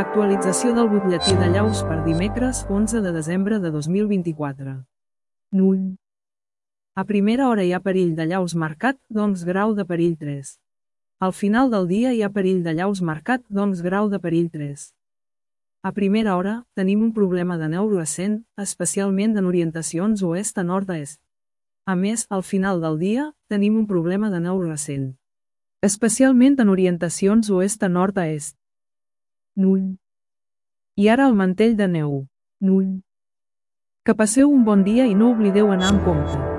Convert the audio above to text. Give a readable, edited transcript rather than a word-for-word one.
Actualització del butlletí de Llaus per dimecres 11 de desembre de 2024. Null. A primera hora hi ha perill de llaus marcat, doncs grau de perill 3. Al final del dia hi ha perill de llaus marcat, doncs grau de perill 3. A primera hora, tenim un problema de neu ascent, especialment en orientacions oest a nord a est. A més, al final del dia, tenim un problema de neu ascent, especialment en orientacions oest a nord a est. Null. I ara el mantell de neu. Null. Que passeu un bon dia i no oblideu anar amb compte.